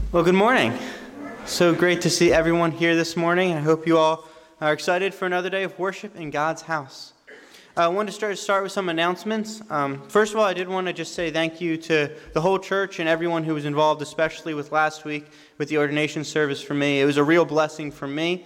Well, good morning. So great to see everyone here this morning. I hope you all are excited for another day of worship in God's house. I wanted to start with some announcements. First of all, I did want to just say thank you to the whole church and everyone who was involved, especially with last week with the ordination service for me. It was a real blessing for me.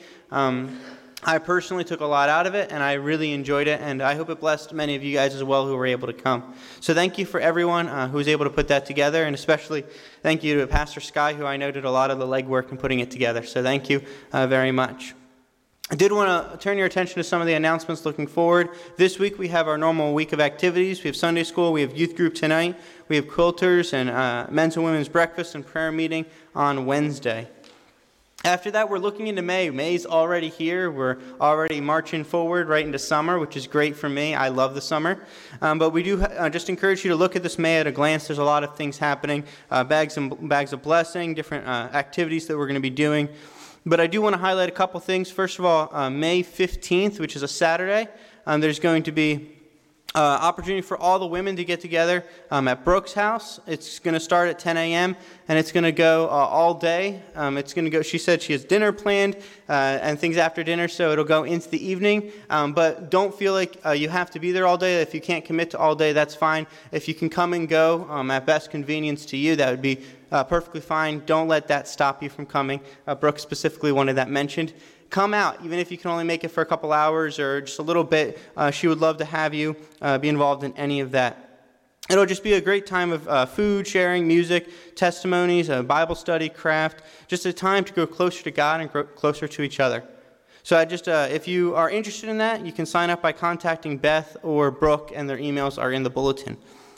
I personally took a lot out of it, and I really enjoyed it, and I hope it blessed many of you guys as well who were able to come. So thank you for everyone who was able to put that together, and especially thank you to Pastor Sky, who I know did a lot of the legwork in putting it together. So thank you very much. I did want to turn your attention to some of the announcements looking forward. This week we have our normal week of activities. We have Sunday school, we have youth group tonight, we have quilters and men's and women's breakfast and prayer meeting on Wednesday. After that, we're looking into May. May's already here. We're already marching forward right into summer, which is great for me. I love the summer. But we do just encourage you to look at this May at a glance. There's a lot of things happening, bags of blessing, different activities that we're going to be doing. But I do want to highlight a couple things. First of all, May 15th, which is a Saturday, there's going to be opportunity for all the women to get together at Brooke's house. It's going to start at 10 a.m. and it's going to go all day. It's going to go. She said she has dinner planned and things after dinner, so it'll go into the evening. But don't feel like you have to be there all day. If you can't commit to all day, that's fine. If you can come and go at best convenience to you, that would be perfectly fine. Don't let that stop you from coming. Brooke specifically wanted that mentioned. Come out, even if you can only make it for a couple hours or just a little bit. She would love to have you be involved in any of that. It'll just be a great time of food sharing, music, testimonies, Bible study, craft, just a time to grow closer to God and grow closer to each other. So if you are interested in that, you can sign up by contacting Beth or Brooke, and their emails are in the bulletin.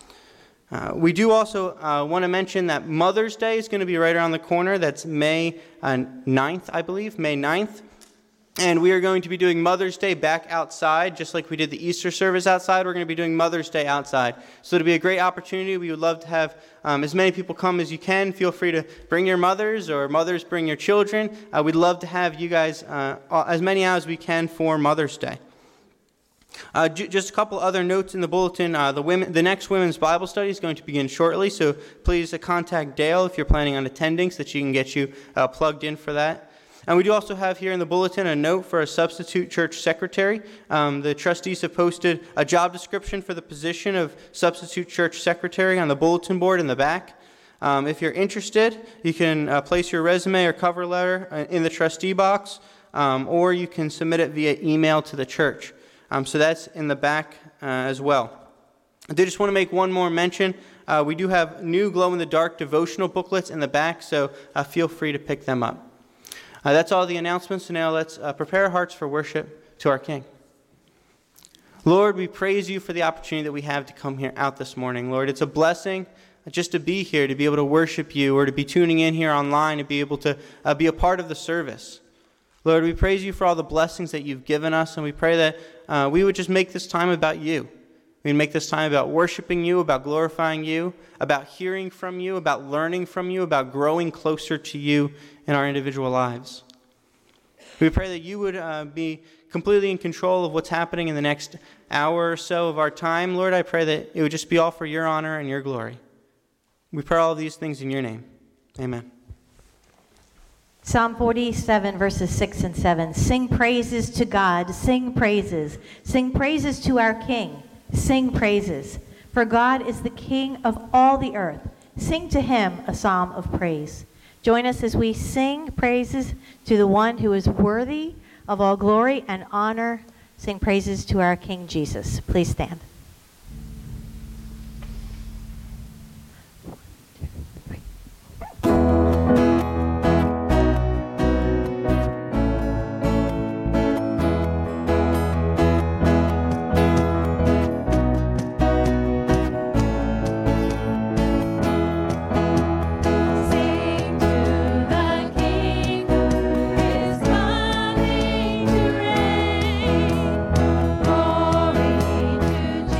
We do also want to mention that Mother's Day is going to be right around the corner. That's May 9th, I believe, May 9th. And we are going to be doing Mother's Day back outside, just like we did the Easter service outside. We're going to be doing Mother's Day outside. So it'll be a great opportunity. We would love to have as many people come as you can. Feel free to bring your mothers, or mothers bring your children. We'd love to have you guys as many out as we can for Mother's Day. Just a couple other notes in the bulletin. The next women's Bible study is going to begin shortly, so please contact Dale if you're planning on attending so that she can get you plugged in for that. And we do also have here in the bulletin a note for a substitute church secretary. The trustees have posted a job description for the position of substitute church secretary on the bulletin board in the back. If you're interested, you can place your resume or cover letter in the trustee box, or you can submit it via email to the church. So that's in the back as well. I did just want to make one more mention. We do have new glow-in-the-dark devotional booklets in the back, so feel free to pick them up. That's all the announcements. So now let's prepare our hearts for worship to our King. Lord, we praise you for the opportunity that we have to come here out this morning. Lord, it's a blessing just to be here, to be able to worship you, or to be tuning in here online, to be able to be a part of the service. Lord, we praise you for all the blessings that you've given us, and we pray that we would just make this time about you. We'd make this time about worshiping you, about glorifying you, about hearing from you, about learning from you, about growing closer to you in our individual lives. We pray that you would be completely in control of what's happening in the next hour or so of our time. Lord, I pray that it would just be all for your honor and your glory. We pray all of these things in your name. Amen. Psalm 47, verses 6 and 7. Sing praises to God. Sing praises. Sing praises to our King. Sing praises. For God is the King of all the earth. Sing to him a psalm of praise. Join us as we sing praises to the one who is worthy of all glory and honor. Sing praises to our King Jesus. Please stand. Glory to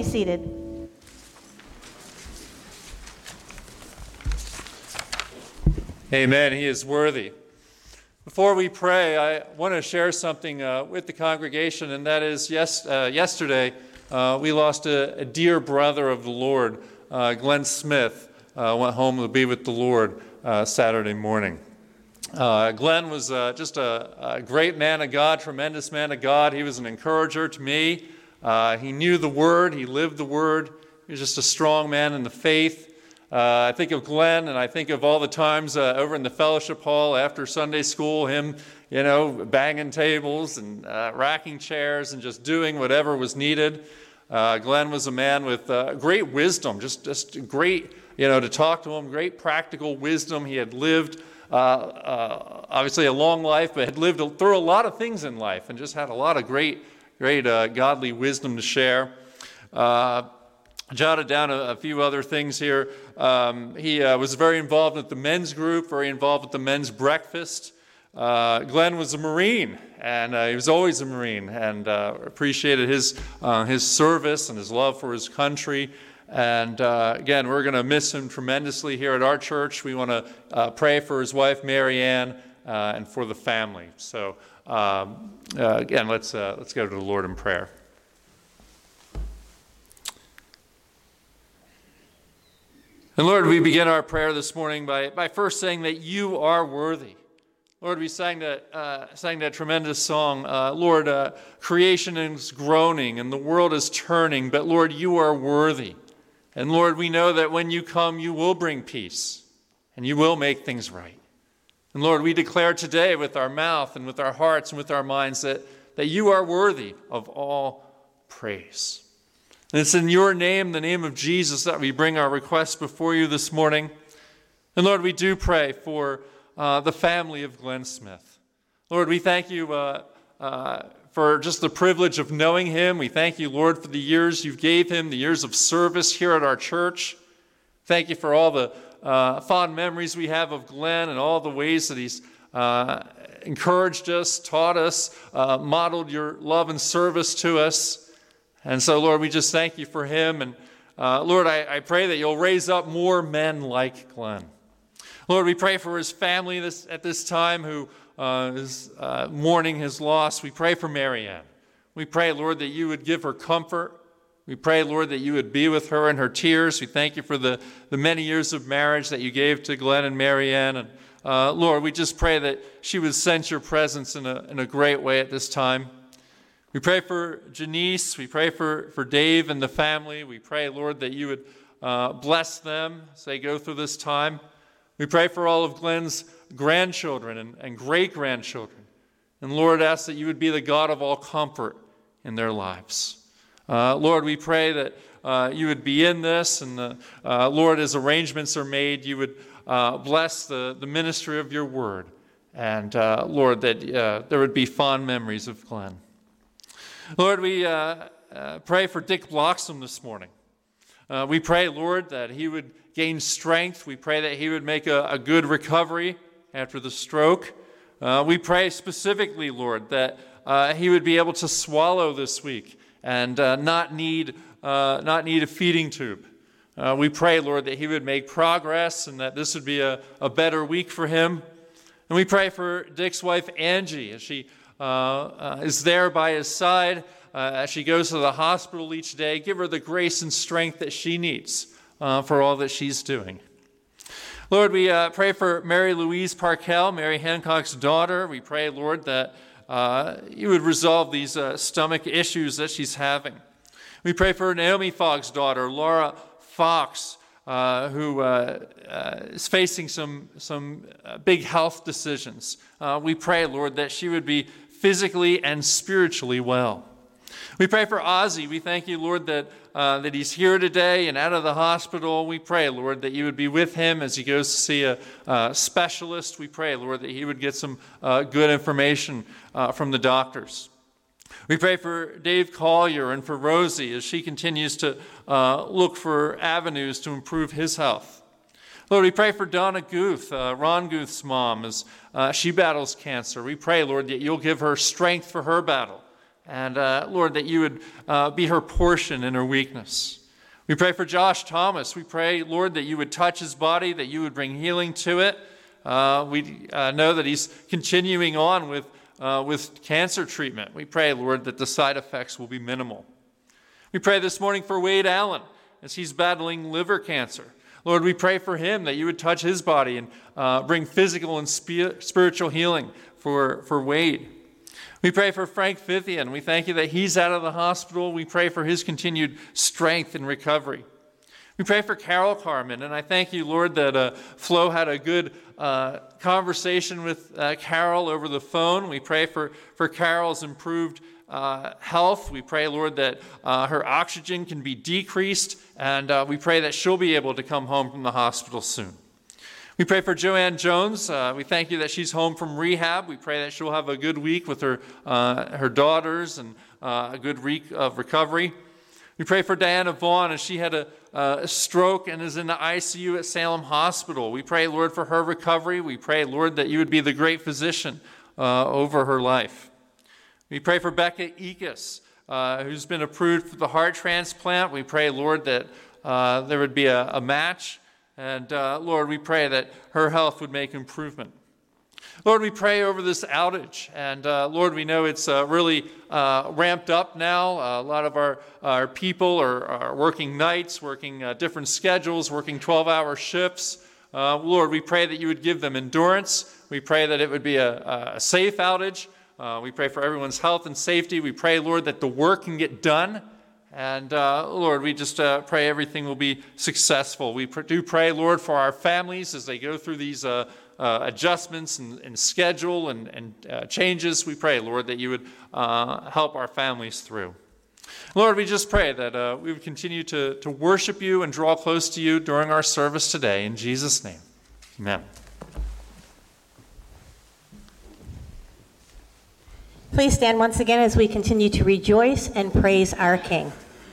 be seated. Amen. He is worthy. Before we pray, I want to share something with the congregation, and that is yesterday we lost a dear brother of the Lord. Glenn Smith went home to be with the Lord Saturday morning. Glenn was just a great man of God, tremendous man of God. He was an encourager to me. He knew the Word. He lived the Word. He was just a strong man in the faith. I think of Glenn, and I think of all the times over in the fellowship hall after Sunday school, him, banging tables and racking chairs and just doing whatever was needed. Glenn was a man with great wisdom, just great, to talk to him, great practical wisdom. He had lived, obviously, a long life, but had lived through a lot of things in life and just had a lot of great godly wisdom to share. Jotted down a few other things here. He was very involved with the men's group, very involved with the men's breakfast. Glenn was a Marine, and he was always a Marine, and appreciated his service and his love for his country. And again, we're going to miss him tremendously here at our church. We want to pray for his wife, Mary Ann, and for the family. So again, let's go to the Lord in prayer. And Lord, we begin our prayer this morning by first saying that you are worthy. Lord, we sang that tremendous song. Lord, creation is groaning and the world is turning, but Lord, you are worthy. And Lord, we know that when you come, you will bring peace and you will make things right. And Lord, we declare today with our mouth and with our hearts and with our minds that you are worthy of all praise. And it's in your name, the name of Jesus, that we bring our requests before you this morning. And Lord, we do pray for the family of Glenn Smith. Lord, we thank you for just the privilege of knowing him. We thank you, Lord, for the years you gave him, the years of service here at our church. Thank you for all the fond memories we have of Glenn and all the ways that he's encouraged us, taught us, modeled your love and service to us. And so, Lord, we just thank you for him. And Lord, I pray that you'll raise up more men like Glenn. Lord, we pray for his family at this time who is mourning his loss. We pray for Mary Ann. We pray, Lord, that you would give her comfort. We pray, Lord, that you would be with her in her tears. We thank you for the many years of marriage that you gave to Glenn and Mary Ann. And Lord, we just pray that she would sense your presence in a great way at this time. We pray for Janice. We pray for Dave and the family. We pray, Lord, that you would bless them as they go through this time. We pray for all of Glenn's grandchildren and great-grandchildren. And Lord, ask that you would be the God of all comfort in their lives. Lord, we pray that you would be in this. And Lord, as arrangements are made, you would bless the ministry of your word. And Lord, that there would be fond memories of Glenn. Lord, we pray for Dick Bloxham this morning. We pray, Lord, that he would gain strength. We pray that he would make a good recovery after the stroke. We pray specifically, Lord, that he would be able to swallow this week and not need a feeding tube. We pray, Lord, that he would make progress and that this would be a better week for him. And we pray for Dick's wife, Angie, as she is there by his side as she goes to the hospital each day. Give her the grace and strength that she needs for all that she's doing. Lord, we pray for Mary Louise Parkell, Mary Hancock's daughter. We pray, Lord, that you would resolve these stomach issues that she's having. We pray for Naomi Fogg's daughter, Laura Fox, who is facing some big health decisions. We pray, Lord, that she would be physically and spiritually well. We pray for Ozzy. We thank you, Lord, that he's here today and out of the hospital. We pray, Lord, that you would be with him as he goes to see a specialist. We pray, Lord, that he would get some good information from the doctors. We pray for Dave Collier and for Rosie as she continues to look for avenues to improve his health. Lord, we pray for Donna Guth, Ron Guth's mom, as she battles cancer. We pray, Lord, that you'll give her strength for her battle And Lord, that you would be her portion in her weakness. We pray for Josh Thomas. We pray, Lord, that you would touch his body, that you would bring healing to it. We know that he's continuing on with cancer treatment. We pray, Lord, that the side effects will be minimal. We pray this morning for Wade Allen as he's battling liver cancer. Lord, we pray for him that you would touch his body and bring physical and spiritual healing for Wade. We pray for Frank Fithian. We thank you that he's out of the hospital. We pray for his continued strength and recovery. We pray for Carol Carmen, and I thank you, Lord, that Flo had a good conversation with Carol over the phone. We pray for Carol's improved health. We pray, Lord, that her oxygen can be decreased, and we pray that she'll be able to come home from the hospital soon. We pray for Joanne Jones. We thank you that she's home from rehab. We pray that she'll have a good week with her daughters and a good week of recovery. We pray for Diana Vaughn as she had a stroke and is in the ICU at Salem Hospital. We pray, Lord, for her recovery. We pray, Lord, that you would be the great physician over her life. We pray for Becca Ekus, who's been approved for the heart transplant. We pray, Lord, that there would be a match. And Lord, we pray that her health would make improvement. Lord, we pray over this outage. And Lord, we know it's really ramped up now. A lot of our people are working nights, working different schedules, working 12-hour shifts. Lord, we pray that you would give them endurance. We pray that it would be a safe outage. We pray for everyone's health and safety. We pray, Lord, that the work can get done. And Lord, we just pray everything will be successful. We do pray, Lord, for our families as they go through these adjustments and schedule and changes. We pray, Lord, that you would help our families through. Lord, we just pray that we would continue to worship you and draw close to you during our service today. In Jesus' name, amen. Please stand once again as we continue to rejoice and praise our King.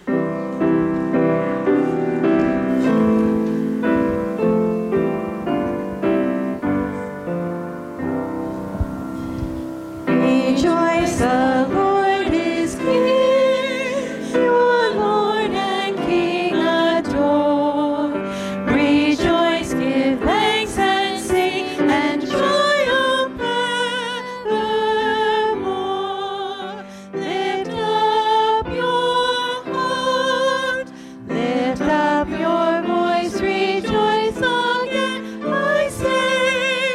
Rejoice, the Lord is King, your Lord and King adore. Rejoice, give thanks and sing and triumph evermore. Lift up your heart, lift up your voice, rejoice again, I say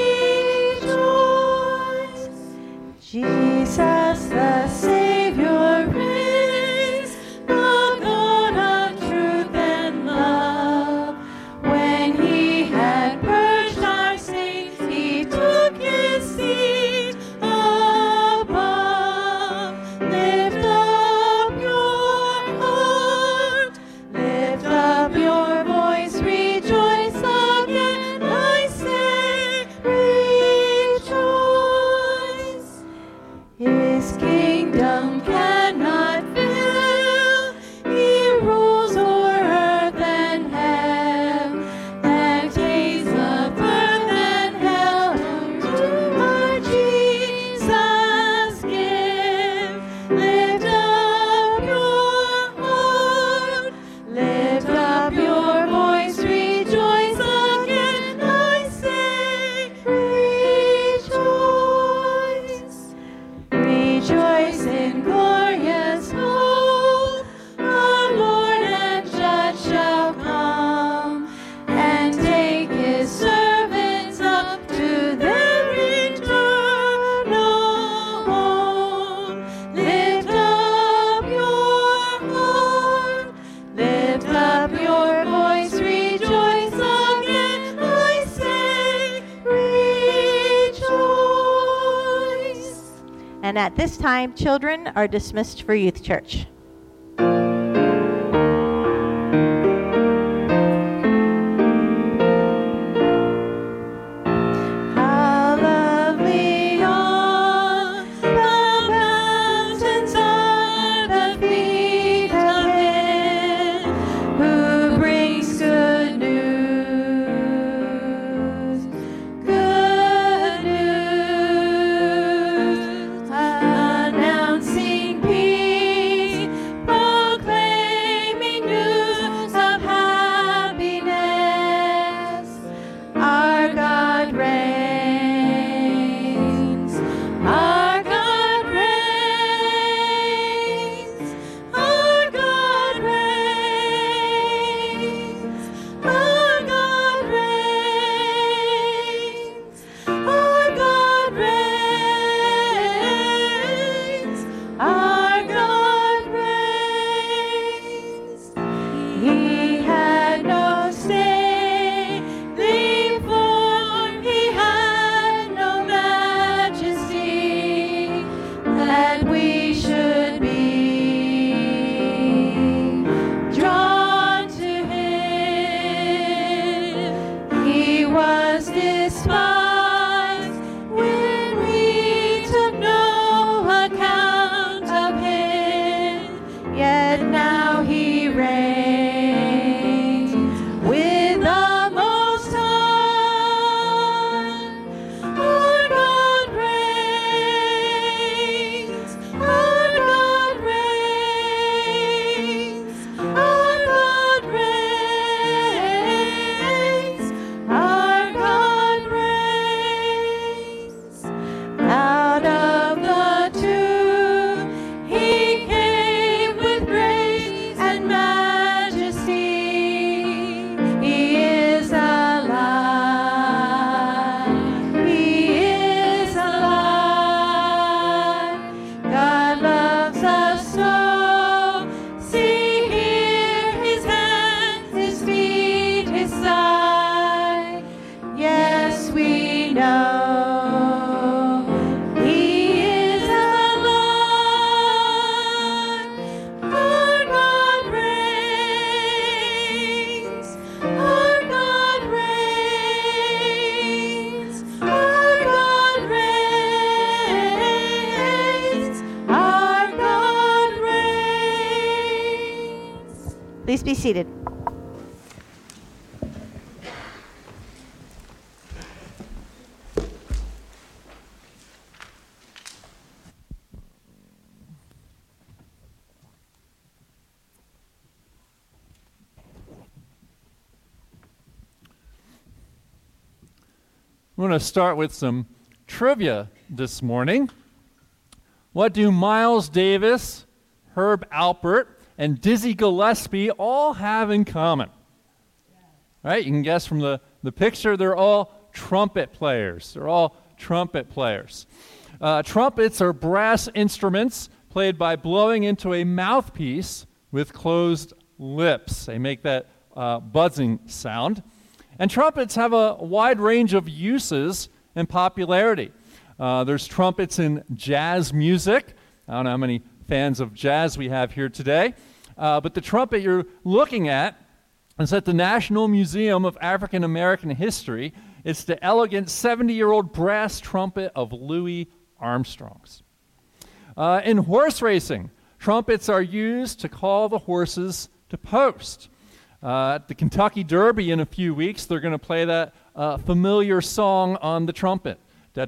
rejoice. Jesus the Savior reigns, the God of truth and love. When he had purged our sins, he took his seat above. Lift up your heart, lift up your voice, rejoice again, I say rejoice. His kingdom cannot fail, he rules o'er earth and hell, and takes the birth and hell to our Jesus give. Lift up your heart, lift up your voice, rejoice again, I say rejoice. Rejoice in glorious hope, our Lord and Judge shall come, and take his servants up to their eternal home. Lift up your heart, lift up your voice, rejoice again, I say rejoice. And at this time, children are dismissed for youth church. How lovely are the mountains at the feet of him who brings good news, announcing Please be seated. We're going to start with some trivia this morning. What do Miles Davis, Herb Alpert, and Dizzy Gillespie all have in common? Right? You can guess from the picture, they're all trumpet players. They're all trumpet players. Trumpets are brass instruments played by blowing into a mouthpiece with closed lips. They make that buzzing sound. And trumpets have a wide range of uses and popularity. There's trumpets in jazz music. I don't know how many fans of jazz we have here today. But the trumpet you're looking at is at the National Museum of African American History. It's the elegant 70-year-old brass trumpet of Louis Armstrong's. In horse racing, trumpets are used to call the horses to post. At the Kentucky Derby in a few weeks, they're going to play that familiar song on the trumpet.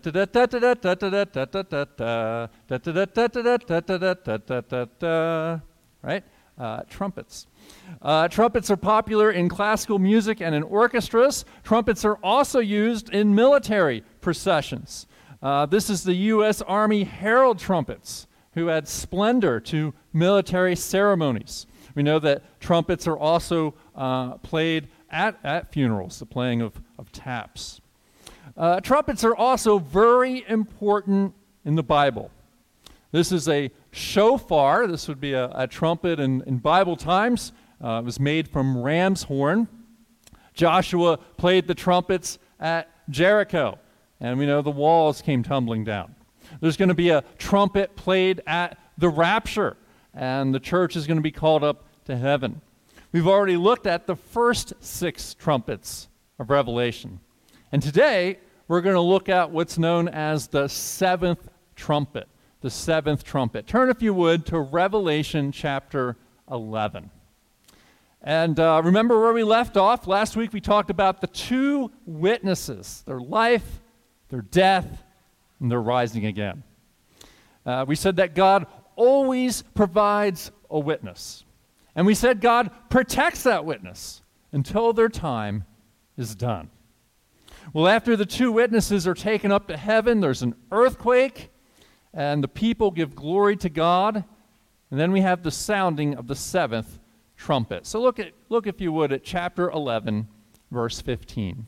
Right? Trumpets. Trumpets are popular in classical music and in orchestras. Trumpets are also used in military processions. This is the U.S. Army herald trumpets, who add splendor to military ceremonies. We know that trumpets are also played at funerals, the playing of taps. Trumpets are also very important in the Bible. This is a shofar. This would be a trumpet in Bible times. It was made from ram's horn. Joshua played the trumpets at Jericho, and we know the walls came tumbling down. There's going to be a trumpet played at the rapture, and the church is going to be called up to heaven. We've already looked at the first 6 trumpets of Revelation. And today, we're going to look at what's known as the 7th trumpet. The 7th trumpet. Turn, if you would, to Revelation chapter 11. And remember where we left off? Last week we talked about the 2 witnesses, their life, their death, and their rising again. We said that God always provides a witness. And we said God protects that witness until their time is done. Well, after the 2 witnesses are taken up to heaven, there's an earthquake, and the people give glory to God. And then we have the sounding of the 7th trumpet. So look, if you would, at chapter 11, verse 15.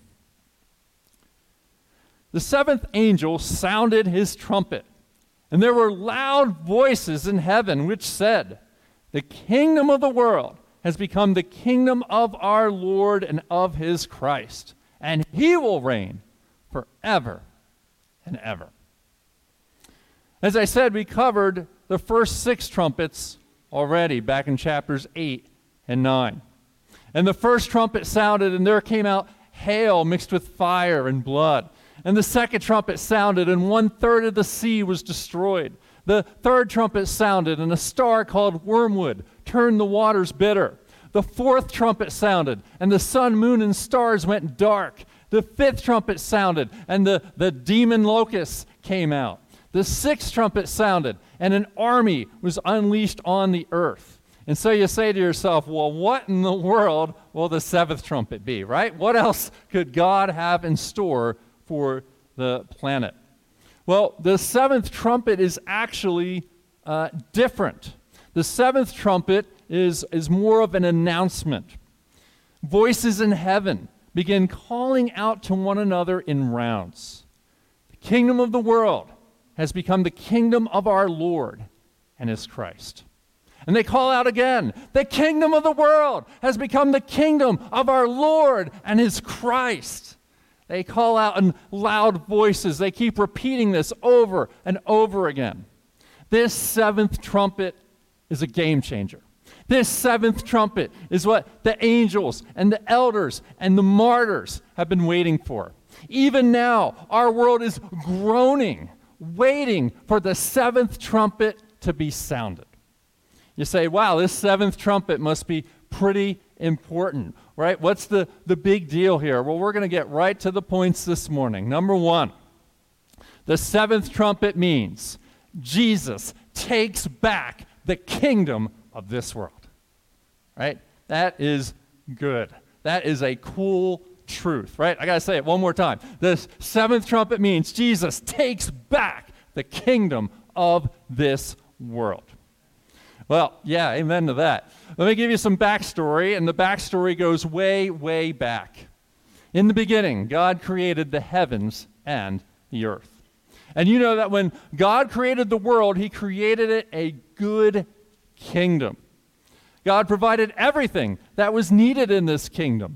The 7th angel sounded his trumpet, and there were loud voices in heaven which said, "The kingdom of the world has become the kingdom of our Lord and of his Christ, and he will reign forever and ever." As I said, we covered the first 6 trumpets already back in chapters 8 and 9. And the first trumpet sounded, and there came out hail mixed with fire and blood. And the second trumpet sounded, and 1/3 of the sea was destroyed. The third trumpet sounded, and a star called wormwood turned the waters bitter. The 4th trumpet sounded, and the sun, moon, and stars went dark. The 5th trumpet sounded, and the demon locusts came out. The 6th trumpet sounded, and an army was unleashed on the earth. And so you say to yourself, well, what in the world will the 7th trumpet be, right? What else could God have in store for the planet? Well, the 7th trumpet is actually different. The 7th trumpet is more of an announcement. Voices in heaven begin calling out to one another in rounds. The kingdom of the world has become the kingdom of our Lord and his Christ. And they call out again, the kingdom of the world has become the kingdom of our Lord and his Christ. They call out in loud voices. They keep repeating this over and over again. This 7th trumpet is a game changer. This 7th trumpet is what the angels and the elders and the martyrs have been waiting for. Even now, our world is groaning, waiting for the 7th trumpet to be sounded. You say, wow, this 7th trumpet must be pretty important, right? What's the big deal here? Well, we're going to get right to the points this morning. Number one, the seventh trumpet means Jesus takes back the kingdom of this world, right? That is good. That is a cool truth, right? I got to say it one more time. The seventh trumpet means Jesus takes back the kingdom of this world. Well, yeah, amen to that. Let me give you some backstory, and the backstory goes way, way back. In the beginning, God created the heavens and the earth. And you know that when God created the world, he created it a good kingdom. God provided everything that was needed in this kingdom.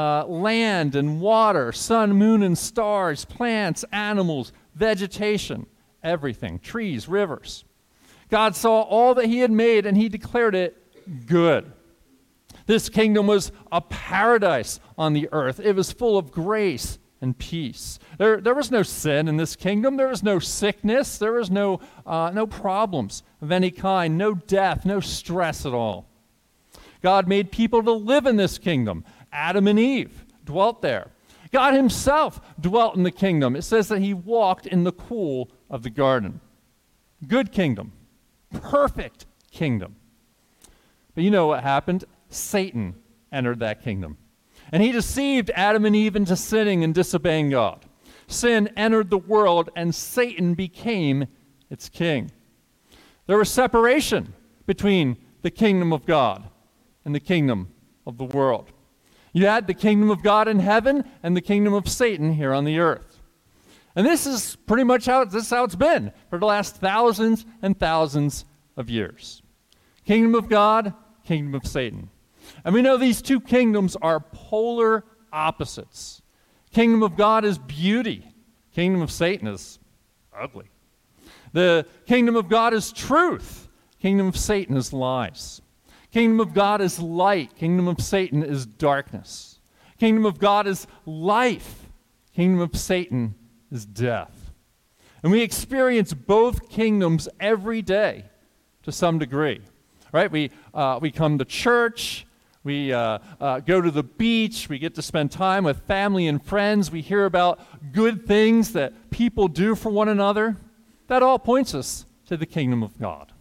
Land and water, sun, moon, and stars, plants, animals, vegetation, everything, trees, rivers. God saw all that he had made, and he declared it good. This kingdom was a paradise on the earth. It was full of grace and peace. There was no sin in this kingdom. There was no sickness. There was no problems of any kind, no death, no stress at all. God made people to live in this kingdom. Adam and Eve dwelt there. God himself dwelt in the kingdom. It says that he walked in the cool of the garden. Good kingdom. Perfect kingdom. But you know what happened? Satan entered that kingdom. And he deceived Adam and Eve into sinning and disobeying God. Sin entered the world, and Satan became its king. There was separation between the kingdom of God and the kingdom of the world. You had the kingdom of God in heaven and the kingdom of Satan here on the earth. And this is pretty much how it's been for the last thousands and thousands of years. Kingdom of God, kingdom of Satan. And we know these two kingdoms are polar opposites. Kingdom of God is beauty. Kingdom of Satan is ugly. The kingdom of God is truth. Kingdom of Satan is lies. Kingdom of God is light. Kingdom of Satan is darkness. Kingdom of God is life. Kingdom of Satan is death. And we experience both kingdoms every day to some degree, right? We come to church. We go to the beach. We get to spend time with family and friends. We hear about good things that people do for one another. That all points us to the kingdom of God.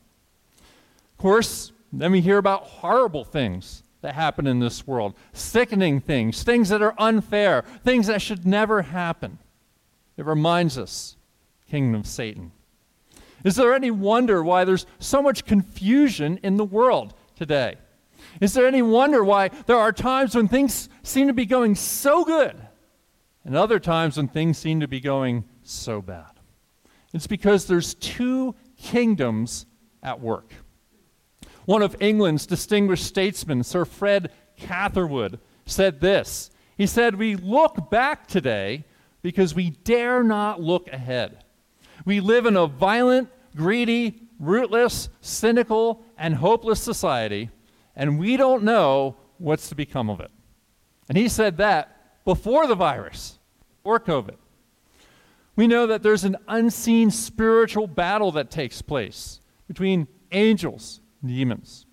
Of course, then we hear about horrible things that happen in this world, sickening things, things that are unfair, things that should never happen. It reminds us, kingdom of Satan. Is there any wonder why there's so much confusion in the world today? Is there any wonder why there are times when things seem to be going so good and other times when things seem to be going so bad? It's because there's two kingdoms at work. One of England's distinguished statesmen, Sir Fred Catherwood, said this. He said, "We look back today because we dare not look ahead. We live in a violent, greedy, rootless, cynical, and hopeless society, and we don't know what's to become of it." And he said that before the virus, or COVID. We know that there's an unseen spiritual battle that takes place between angels and demons.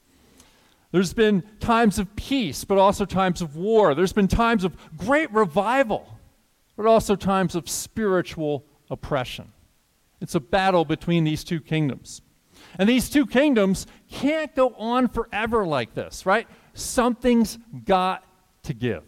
There's been times of peace, but also times of war. There's been times of great revival, but also times of spiritual oppression. It's a battle between these two kingdoms. And these two kingdoms can't go on forever like this, right? Something's got to give.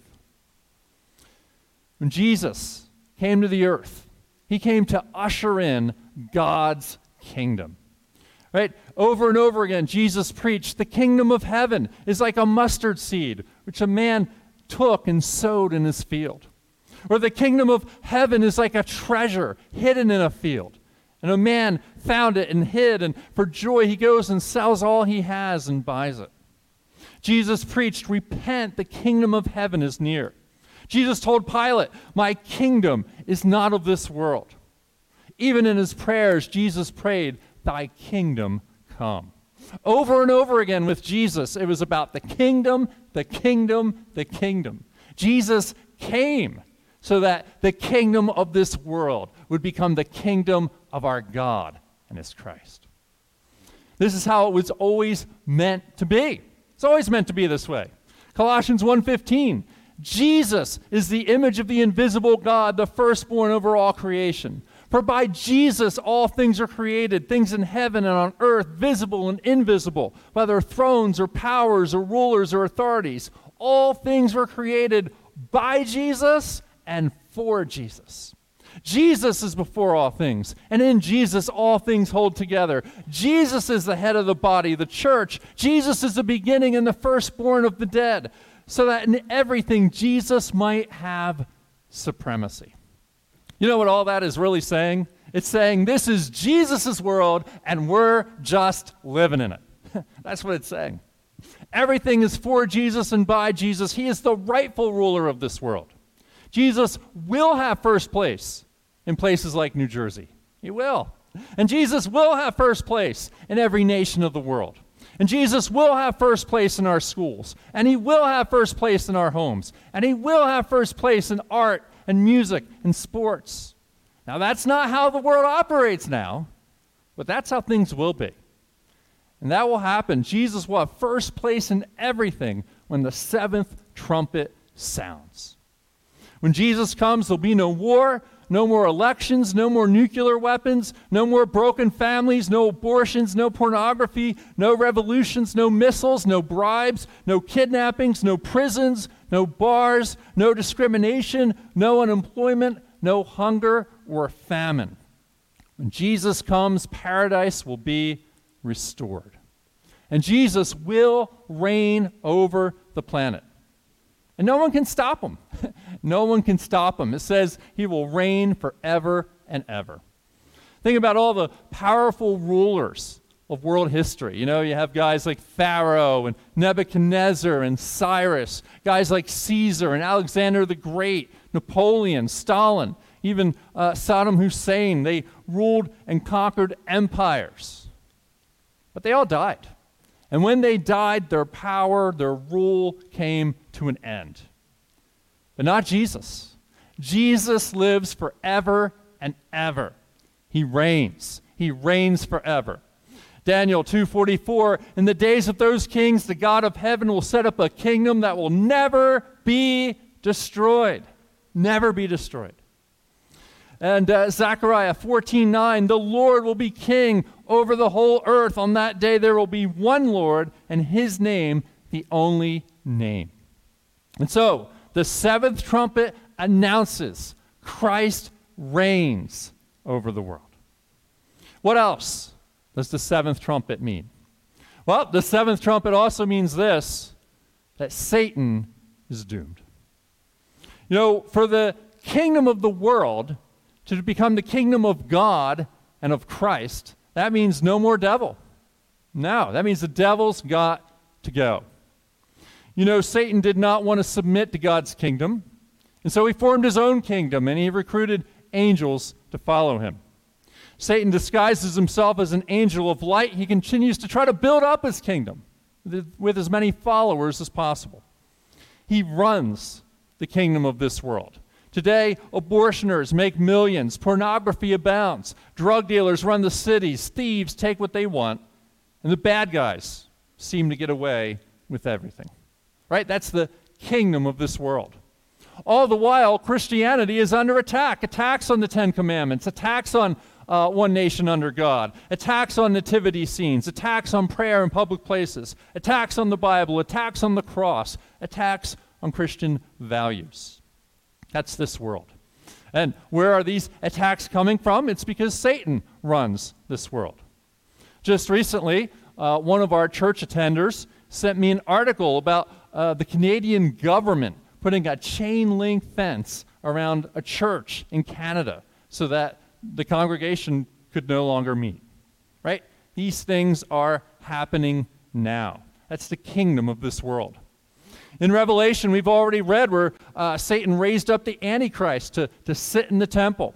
When Jesus came to the earth, he came to usher in God's kingdom. Right? Over and over again, Jesus preached, the kingdom of heaven is like a mustard seed, which a man took and sowed in his field. Or the kingdom of heaven is like a treasure hidden in a field. And a man found it and hid, and for joy he goes and sells all he has and buys it. Jesus preached, repent, the kingdom of heaven is near. Jesus told Pilate, my kingdom is not of this world. Even in his prayers, Jesus prayed, thy kingdom come. Over and over again with Jesus, it was about the kingdom, the kingdom, the kingdom. Jesus came so that the kingdom of this world would become the kingdom of our God and his Christ. This is how it was always meant to be. It's always meant to be this way. Colossians 1:15, Jesus is the image of the invisible God, the firstborn over all creation. For by Jesus all things are created, things in heaven and on earth, visible and invisible, whether thrones or powers or rulers or authorities. All things were created by Jesus and for Jesus. Jesus is before all things, and in Jesus all things hold together. Jesus is the head of the body, the church. Jesus is the beginning and the firstborn of the dead, so that in everything Jesus might have supremacy. You know what all that is really saying? It's saying this is Jesus' world, and we're just living in it. That's what it's saying. Everything is for Jesus and by Jesus. He is the rightful ruler of this world. Jesus will have first place in places like New Jersey. He will. And Jesus will have first place in every nation of the world. And Jesus will have first place in our schools. And he will have first place in our homes. And he will have first place in art and music and sports. Now, that's not how the world operates now, but that's how things will be. And that will happen. Jesus will have first place in everything when the seventh trumpet sounds. When Jesus comes, there'll be no war, no more elections, no more nuclear weapons, no more broken families, no abortions, no pornography, no revolutions, no missiles, no bribes, no kidnappings, no prisons, no bars, no discrimination, no unemployment, no hunger or famine. When Jesus comes, paradise will be restored. And Jesus will reign over the planet. And no one can stop him. No one can stop him. It says he will reign forever and ever. Think about all the powerful rulers of world history. You know, you have guys like Pharaoh and Nebuchadnezzar and Cyrus, guys like Caesar and Alexander the Great, Napoleon, Stalin, even Saddam Hussein. They ruled and conquered empires. But they all died. And when they died, their power, their rule came to an end. But not Jesus. Jesus lives forever and ever. He reigns. He reigns forever. Daniel 2:44, in the days of those kings, the God of heaven will set up a kingdom that will never be destroyed. Never be destroyed. And Zechariah 14:9, the Lord will be king over the whole earth. On that day there will be one Lord, and his name the only name. And so, the seventh trumpet announces Christ reigns over the world. What else does the seventh trumpet mean? Well, the seventh trumpet also means this, that Satan is doomed. You know, for the kingdom of the world to become the kingdom of God and of Christ, that means no more devil. No, that means the devil's got to go. You know, Satan did not want to submit to God's kingdom, and so he formed his own kingdom, and he recruited angels to follow him. Satan disguises himself as an angel of light. He continues to try to build up his kingdom with as many followers as possible. He runs the kingdom of this world. Today, abortioners make millions, pornography abounds, drug dealers run the cities, thieves take what they want, and the bad guys seem to get away with everything. Right? That's the kingdom of this world. All the while, Christianity is under attack. Attacks on the Ten Commandments, attacks on one nation under God, attacks on nativity scenes, attacks on prayer in public places, attacks on the Bible, attacks on the cross, attacks on Christian values. That's this world. And where are these attacks coming from? It's because Satan runs this world. Just recently, one of our church attenders sent me an article about the Canadian government putting a chain-link fence around a church in Canada so that the congregation could no longer meet. Right? These things are happening now. That's the kingdom of this world. In Revelation, we've already read where Satan raised up the Antichrist to sit in the temple.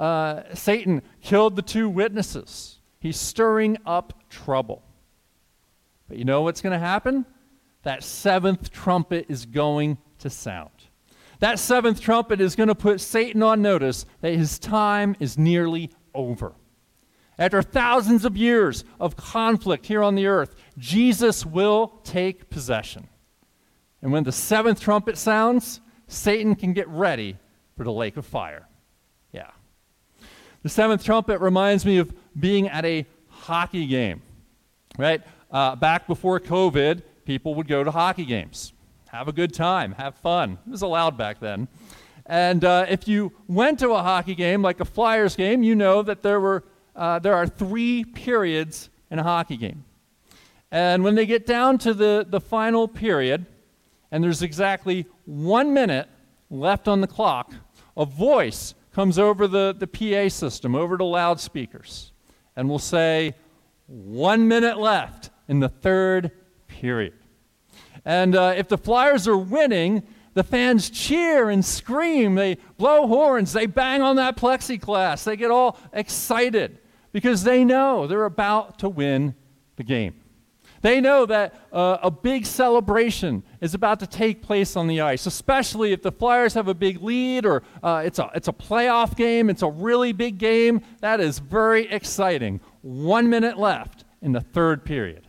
Satan killed the two witnesses. He's stirring up trouble. But you know what's going to happen? That seventh trumpet is going to sound. That seventh trumpet is going to put Satan on notice that his time is nearly over. After thousands of years of conflict here on the earth, Jesus will take possession. And when the seventh trumpet sounds, Satan can get ready for the lake of fire. Yeah. The seventh trumpet reminds me of being at a hockey game, right? Back before COVID, people would go to hockey games, have a good time, have fun. It was allowed back then. And if you went to a hockey game, like a Flyers game, you know that there are 3 periods in a hockey game. And when they get down to the final period, and there's exactly 1 minute left on the clock, a voice comes over the PA system, over the loudspeakers, and will say, 1 minute left in the 3rd period. And if the Flyers are winning, the fans cheer and scream, they blow horns, they bang on that plexiglass, they get all excited because they know they're about to win the game. They know that a big celebration is about to take place on the ice, especially if the Flyers have a big lead or it's a playoff game, it's a really big game. That is very exciting. 1 minute left in the 3rd period.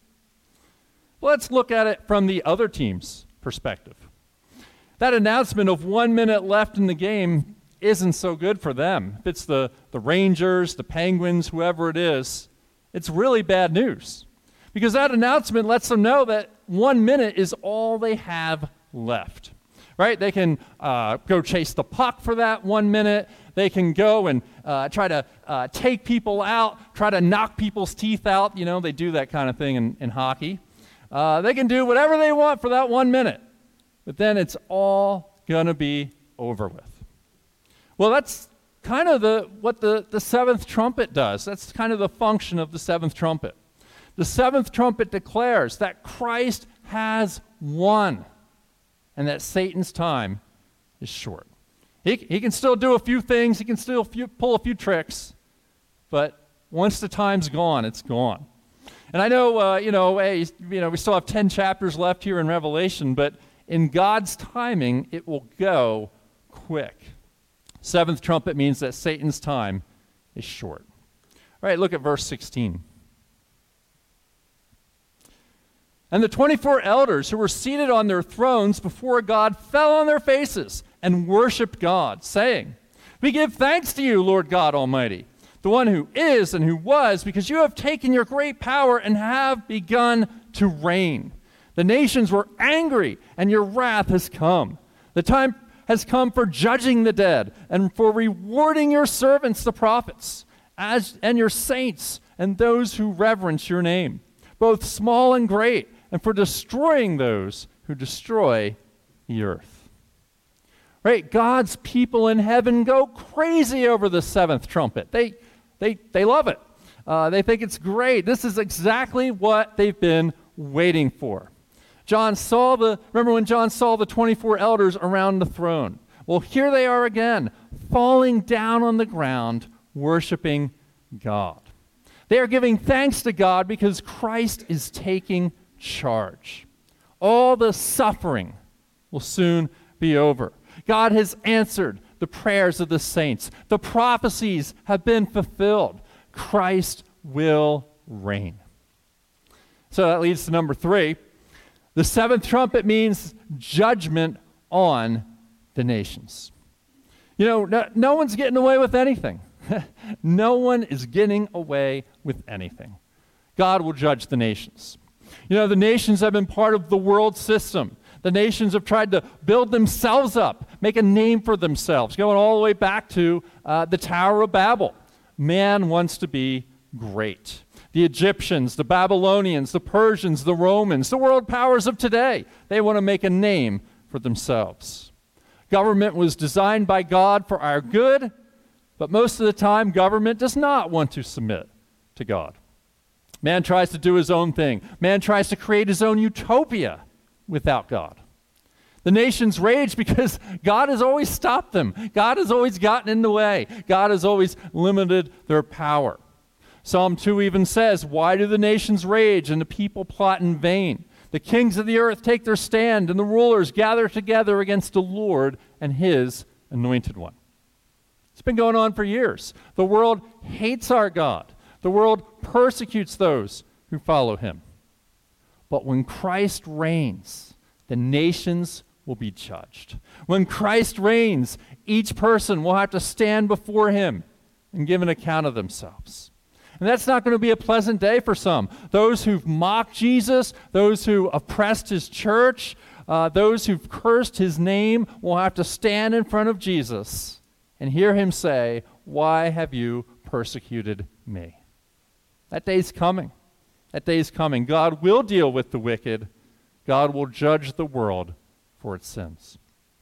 Let's look at it from the other team's perspective. That announcement of 1 minute left in the game isn't so good for them. If it's the Rangers, the Penguins, whoever it is, it's really bad news. Because that announcement lets them know that 1 minute is all they have left, right? They can go chase the puck for that 1 minute. They can go and try to take people out, try to knock people's teeth out. You know, they do that kind of thing in hockey. They can do whatever they want for that 1 minute, but then it's all going to be over with. Well, that's kind of what the seventh trumpet does. That's kind of the function of the seventh trumpet. The seventh trumpet declares that Christ has won and that Satan's time is short. He can still do a few things. He can still pull a few tricks, but once the time's gone, it's gone. And I know, we still have 10 chapters left here in Revelation, but in God's timing, it will go quick. Seventh trumpet means that Satan's time is short. All right, look at verse 16. And the 24 elders who were seated on their thrones before God fell on their faces and worshiped God, saying, "We give thanks to you, Lord God Almighty, the one who is and who was, because you have taken your great power and have begun to reign. The nations were angry, and your wrath has come. The time has come for judging the dead and for rewarding your servants, the prophets, and your saints and those who reverence your name, both small and great, and for destroying those who destroy the earth." Right? God's people in heaven go crazy over the seventh trumpet. They love it. They think it's great. This is exactly what they've been waiting for. Remember when John saw the 24 elders around the throne? Well, here they are again, falling down on the ground, worshiping God. They are giving thanks to God because Christ is taking charge. All the suffering will soon be over. God has answered the prayers of the saints. The prophecies have been fulfilled. Christ will reign. So that leads to number 3. The seventh trumpet means judgment on the nations. You know, no one's getting away with anything. No one is getting away with anything. God will judge the nations. You know, the nations have been part of the world system. The nations have tried to build themselves up, make a name for themselves, going all the way back to the Tower of Babel. Man wants to be great. The Egyptians, the Babylonians, the Persians, the Romans, the world powers of today, they want to make a name for themselves. Government was designed by God for our good, but most of the time, government does not want to submit to God. Man tries to do his own thing. Man tries to create his own utopia without God. The nations rage because God has always stopped them. God has always gotten in the way. God has always limited their power. Psalm 2 even says, "Why do the nations rage and the people plot in vain? The kings of the earth take their stand, and the rulers gather together against the Lord and his anointed one." It's been going on for years. The world hates our God. The world persecutes those who follow him. But when Christ reigns, the nations will be judged. When Christ reigns, each person will have to stand before him and give an account of themselves. And that's not going to be a pleasant day for some. Those who've mocked Jesus, those who oppressed his church, those who've cursed his name will have to stand in front of Jesus and hear him say, "Why have you persecuted me?" That day's coming. That day's coming. God will deal with the wicked. God will judge the world for its sins.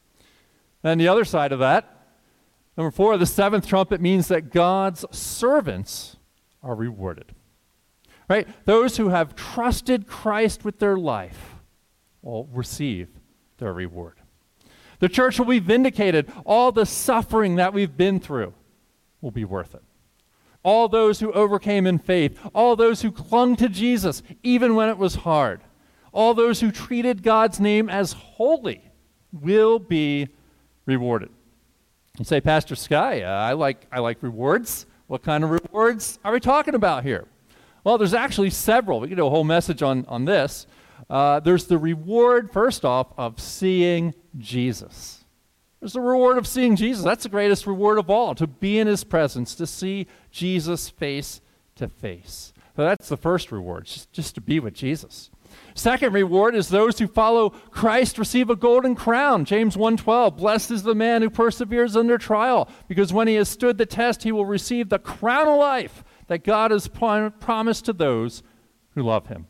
Then the other side of that, number 4, the seventh trumpet means that God's servants are rewarded. Right? Those who have trusted Christ with their life will receive their reward. The church will be vindicated. All the suffering that we've been through will be worth it. All those who overcame in faith, all those who clung to Jesus even when it was hard, all those who treated God's name as holy will be rewarded. You say, Pastor Sky, I like rewards. What kind of rewards are we talking about here? Well, there's actually several. We could do a whole message on this. There's the reward, first off, of seeing Jesus. There's the reward of seeing Jesus. That's the greatest reward of all, to be in his presence, to see Jesus face to face. So that's the first reward, just to be with Jesus. Second reward is those who follow Christ receive a golden crown. James 1:12, blessed is the man who perseveres under trial, because when he has stood the test, he will receive the crown of life that God has promised to those who love him.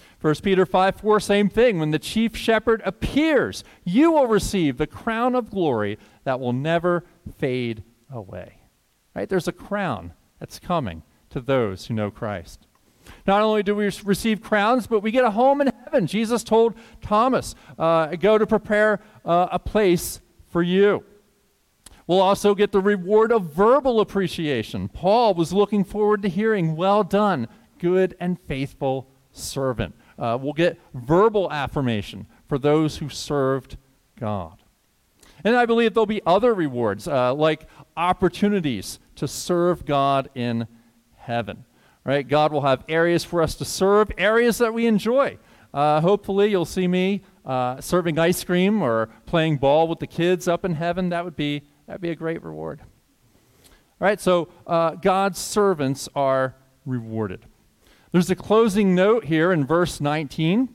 1 Peter 5:4, same thing. When the chief shepherd appears, you will receive the crown of glory that will never fade away. Right? There's a crown that's coming to those who know Christ. Not only do we receive crowns, but we get a home in heaven. Jesus told Thomas, go to prepare a place for you. We'll also get the reward of verbal appreciation. Paul was looking forward to hearing, well done, good and faithful servant. We'll get verbal affirmation for those who served God. And I believe there'll be other rewards, like opportunities to serve God in heaven. Right? God will have areas for us to serve, areas that we enjoy. Hopefully you'll see me serving ice cream or playing ball with the kids up in heaven. That'd be a great reward. All right, so God's servants are rewarded. There's a closing note here in verse 19.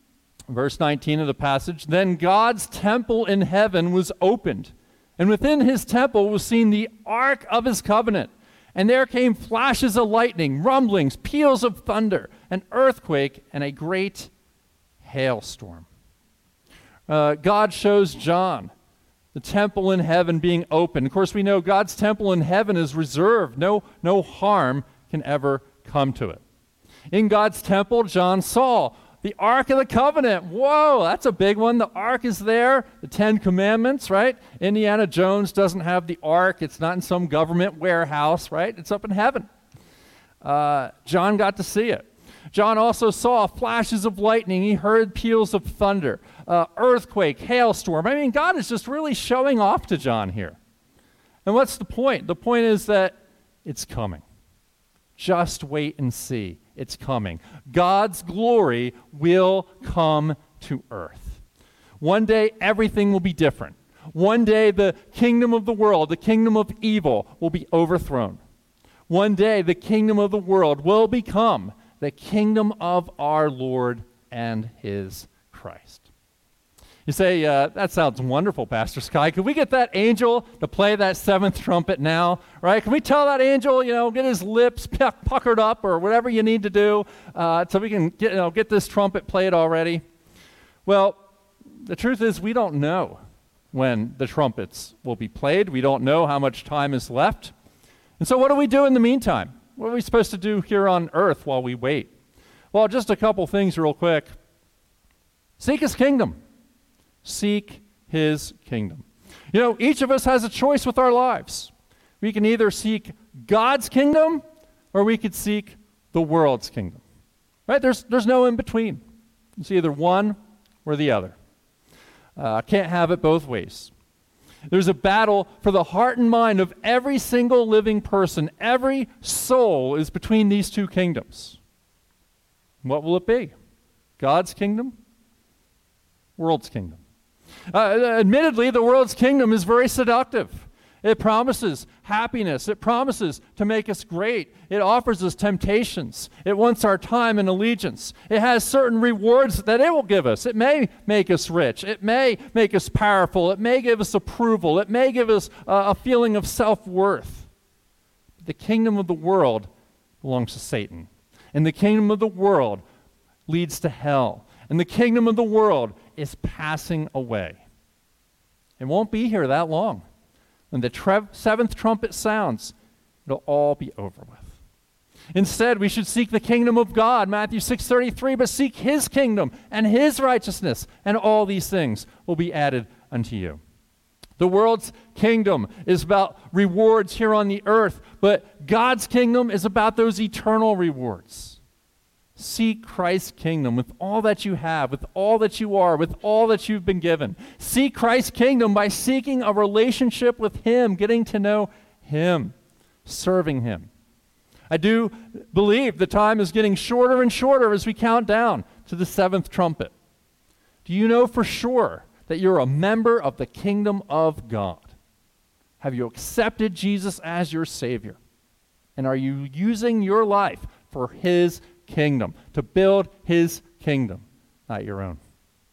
Verse 19 of the passage. Then God's temple in heaven was opened, and within his temple was seen the ark of his covenant. And there came flashes of lightning, rumblings, peals of thunder, an earthquake, and a great hailstorm. God shows John the temple in heaven being open. Of course, we know God's temple in heaven is reserved. No harm can ever come to it. In God's temple, John saw the Ark of the Covenant. Whoa, that's a big one. The Ark is there. The 10 Commandments, right? Indiana Jones doesn't have the Ark. It's not in some government warehouse, right? It's up in heaven. John got to see it. John also saw flashes of lightning. He heard peals of thunder, earthquake, hailstorm. I mean, God is just really showing off to John here. And what's the point? The point is that it's coming. Just wait and see. It's coming. God's glory will come to earth. One day, everything will be different. One day, the kingdom of the world, the kingdom of evil, will be overthrown. One day, the kingdom of the world will become the kingdom of our Lord and his Christ. You say, that sounds wonderful, Pastor Sky. Could we get that angel to play that seventh trumpet now, right? Can we tell that angel, get his lips puckered up or whatever you need to do so we can get this trumpet played already? Well, the truth is we don't know when the trumpets will be played. We don't know how much time is left. And so what do we do in the meantime? What are we supposed to do here on earth while we wait? Well, just a couple things real quick. Seek his kingdom. Seek his kingdom. Each of us has a choice with our lives. We can either seek God's kingdom or we could seek the world's kingdom. Right? There's no in between. It's either one or the other. Can't have it both ways. There's a battle for the heart and mind of every single living person. Every soul is between these two kingdoms. What will it be? God's kingdom? World's kingdom. Admittedly, the world's kingdom is very seductive. It promises happiness. It promises to make us great. It offers us temptations. It wants our time and allegiance. It has certain rewards that it will give us. It may make us rich. It may make us powerful. It may give us approval. It may give us a feeling of self-worth. The kingdom of the world belongs to Satan. And the kingdom of the world leads to hell. And the kingdom of the world is passing away. It won't be here that long. When the seventh trumpet sounds, it'll all be over with. Instead, we should seek the kingdom of God, Matthew 6:33, but seek his kingdom and his righteousness, and all these things will be added unto you. The world's kingdom is about rewards here on the earth, but God's kingdom is about those eternal rewards. Seek Christ's kingdom with all that you have, with all that you are, with all that you've been given. Seek Christ's kingdom by seeking a relationship with him, getting to know him, serving him. I do believe the time is getting shorter and shorter as we count down to the seventh trumpet. Do you know for sure that you're a member of the kingdom of God? Have you accepted Jesus as your Savior? And are you using your life for his kingdom, to build his kingdom, not your own?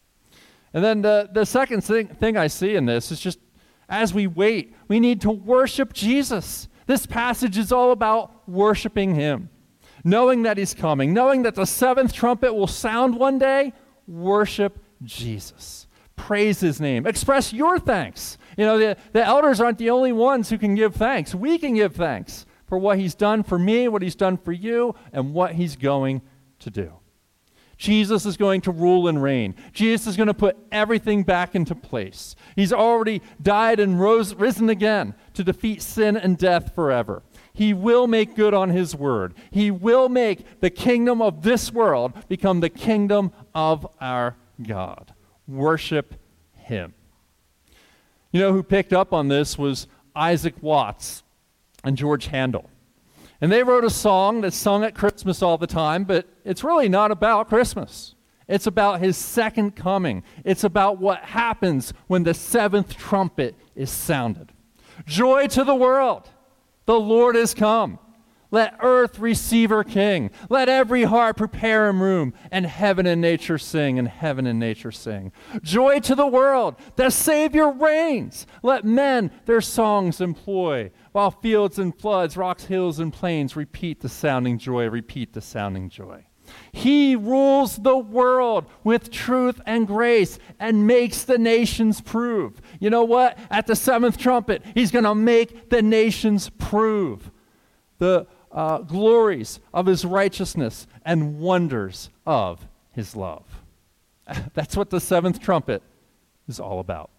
And then the second thing I see in this is just as we wait, we need to worship Jesus. This passage is all about worshiping him, knowing that he's coming, knowing that the seventh trumpet will sound one day. Worship Jesus. Praise his name. Express your thanks. You know, the elders aren't the only ones who can give thanks. We can give thanks for what he's done for me, what he's done for you, and what he's going to do. Jesus is going to rule and reign. Jesus is going to put everything back into place. He's already died and risen again to defeat sin and death forever. He will make good on his word. He will make the kingdom of this world become the kingdom of our God. Worship him. You know who picked up on this was Isaac Watts and George Handel. And they wrote a song that's sung at Christmas all the time, but it's really not about Christmas. It's about his second coming. It's about what happens when the seventh trumpet is sounded. Joy to the world! The Lord is come. Let earth receive her King. Let every heart prepare him room, and heaven and nature sing, and heaven and nature sing. Joy to the world, the Savior reigns. Let men their songs employ, while fields and floods, rocks, hills, and plains repeat the sounding joy, repeat the sounding joy. He rules the world with truth and grace and makes the nations prove. You know what? At the seventh trumpet, he's going to make the nations prove the glories of his righteousness and wonders of his love. That's what the seventh trumpet is all about.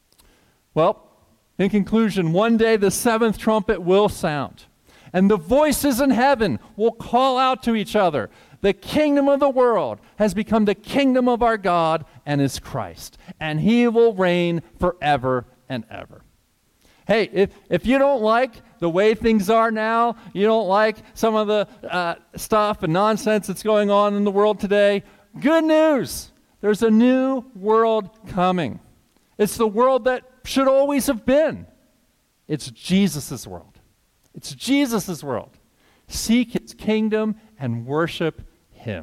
Well, in conclusion, one day the seventh trumpet will sound, and the voices in heaven will call out to each other. The kingdom of the world has become the kingdom of our God and his Christ, and he will reign forever and ever. Hey, if you don't like the way things are now, you don't like some of the stuff and nonsense that's going on in the world today, good news. There's a new world coming. It's the world that should always have been. It's Jesus' world. It's Jesus' world. Seek his kingdom and worship him.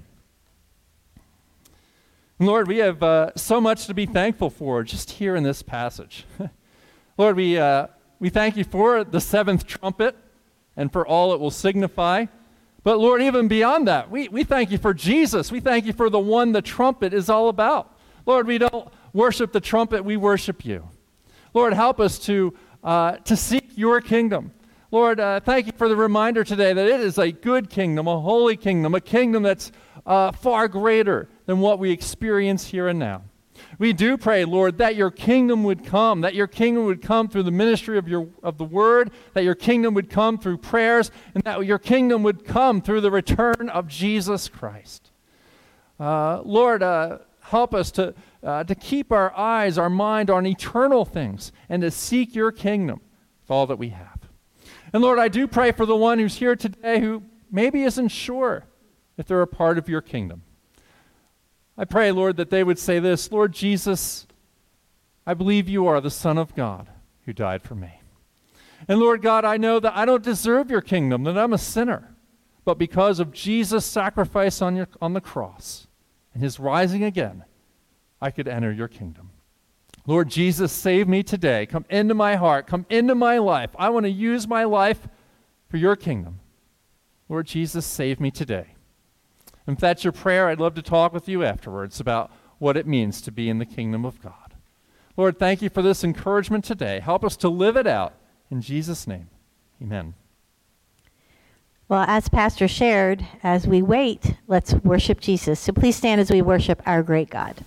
Lord, we have so much to be thankful for just here in this passage. Lord, we thank you for the seventh trumpet and for all it will signify. But Lord, even beyond that, we thank you for Jesus. We thank you for the one the trumpet is all about. Lord, we don't worship the trumpet, we worship you. Lord, help us to seek your kingdom. Lord, thank you for the reminder today that it is a good kingdom, a holy kingdom, a kingdom that's far greater than what we experience here and now. We do pray, Lord, that your kingdom would come, through the ministry of the word, that your kingdom would come through prayers, and that your kingdom would come through the return of Jesus Christ. Lord, help us to keep our eyes, our mind on eternal things and to seek your kingdom with all that we have. And Lord, I do pray for the one who's here today who maybe isn't sure if they're a part of your kingdom. I pray, Lord, that they would say this: Lord Jesus, I believe you are the Son of God who died for me. And Lord God, I know that I don't deserve your kingdom, that I'm a sinner. But because of Jesus' sacrifice on the cross and his rising again, I could enter your kingdom. Lord Jesus, save me today. Come into my heart. Come into my life. I want to use my life for your kingdom. Lord Jesus, save me today. If that's your prayer, I'd love to talk with you afterwards about what it means to be in the kingdom of God. Lord, thank you for this encouragement today. Help us to live it out. In Jesus' name, amen. Well, as Pastor shared, as we wait, let's worship Jesus. So please stand as we worship our great God.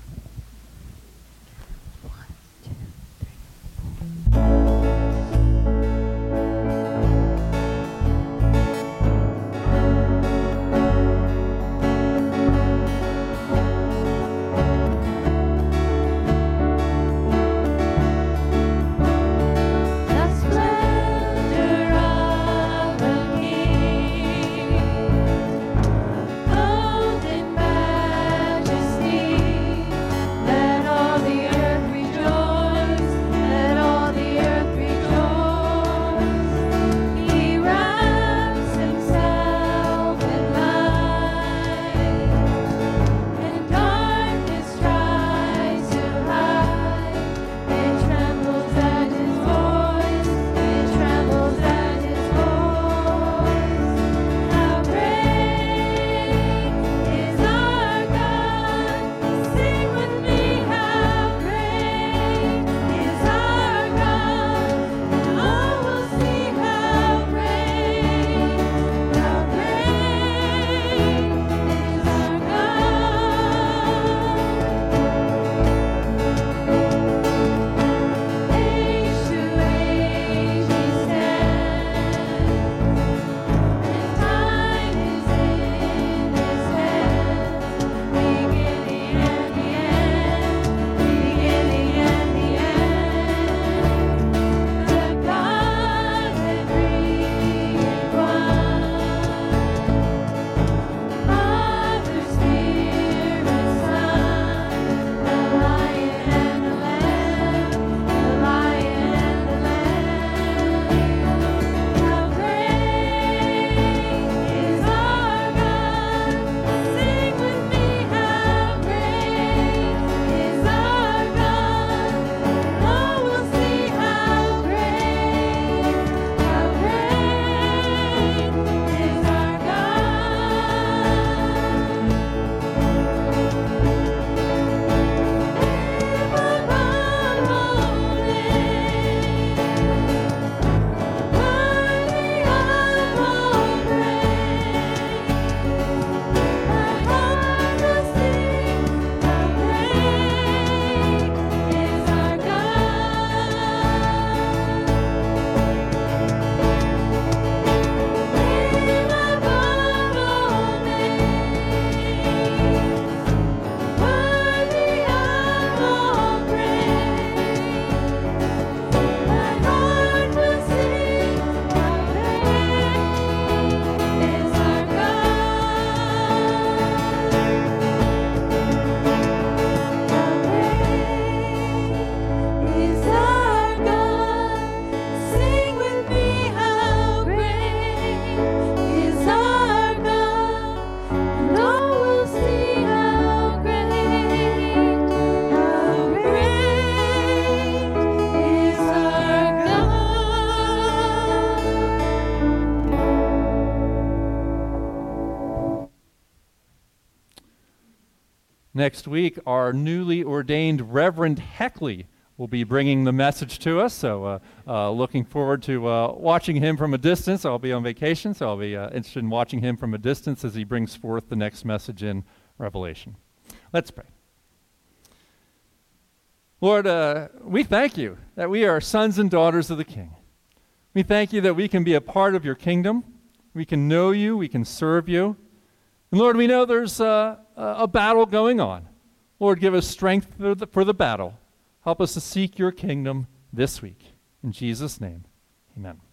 Next week, our newly ordained Reverend Heckley will be bringing the message to us, so looking forward to watching him from a distance. I'll be on vacation, so I'll be interested in watching him from a distance as he brings forth the next message in Revelation. Let's pray. Lord, we thank you that we are sons and daughters of the King. We thank you that we can be a part of your kingdom. We can know you. We can serve you. And Lord, we know there's a battle going on. Lord, give us strength for the battle. Help us to seek your kingdom this week. In Jesus' name, amen.